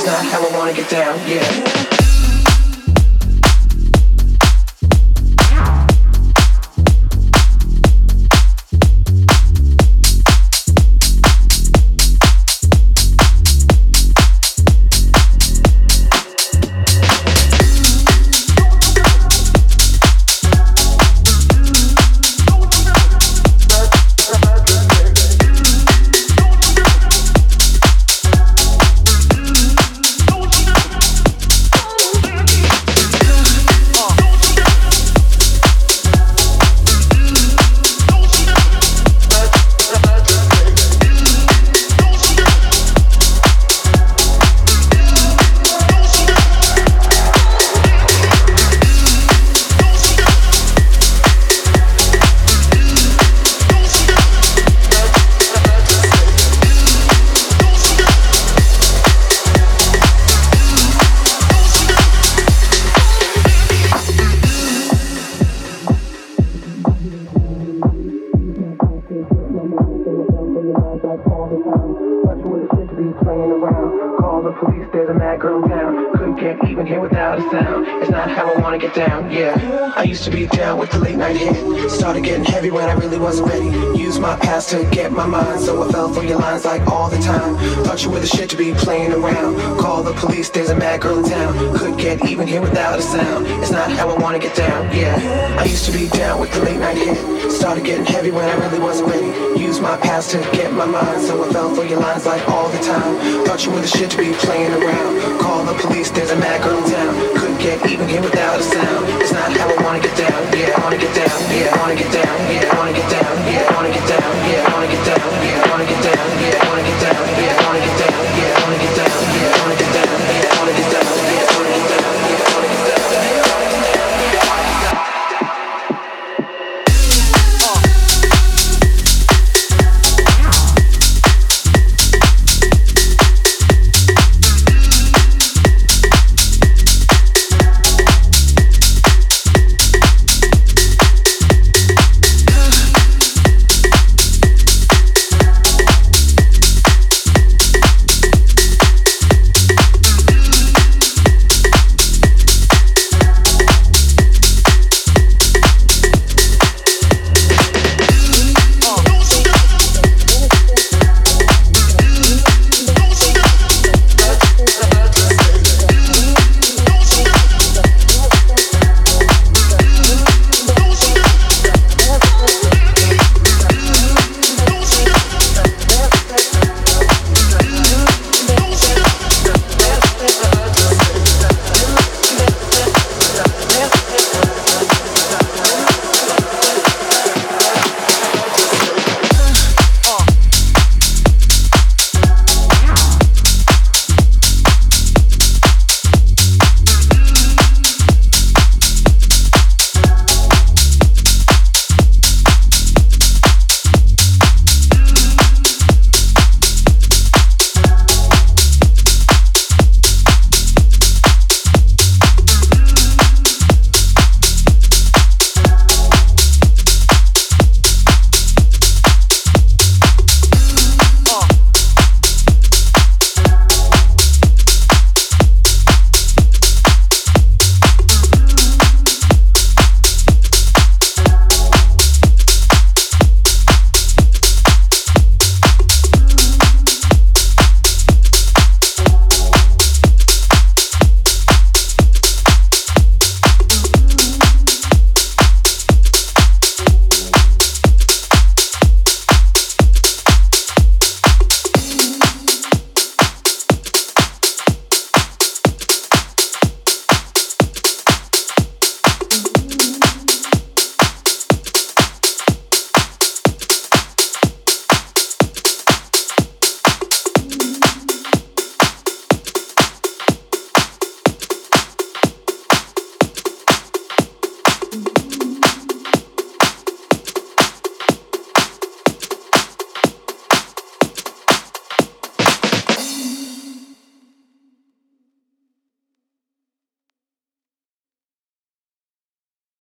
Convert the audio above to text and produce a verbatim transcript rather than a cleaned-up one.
It's not how I wanna get down, yeah. To be down with the late night hit. Started getting heavy when I really wasn't ready. Used my past to get my mind, so I fell for your lines like all the time. Thought you were the shit to be playing around. Call the police, there's a mad girl in town. Could get even here without a sound. It's not how I wanna get down, yeah. I used to be down with the late night hit. Started getting heavy when I really wasn't ready. Used my past to get my mind, so I fell for your lines like all the time. Thought you were the shit to be playing around. Call the police, there's a mad girl in town. Could get even here without a sound. It's not how I wanna get down, yeah, I wanna get down.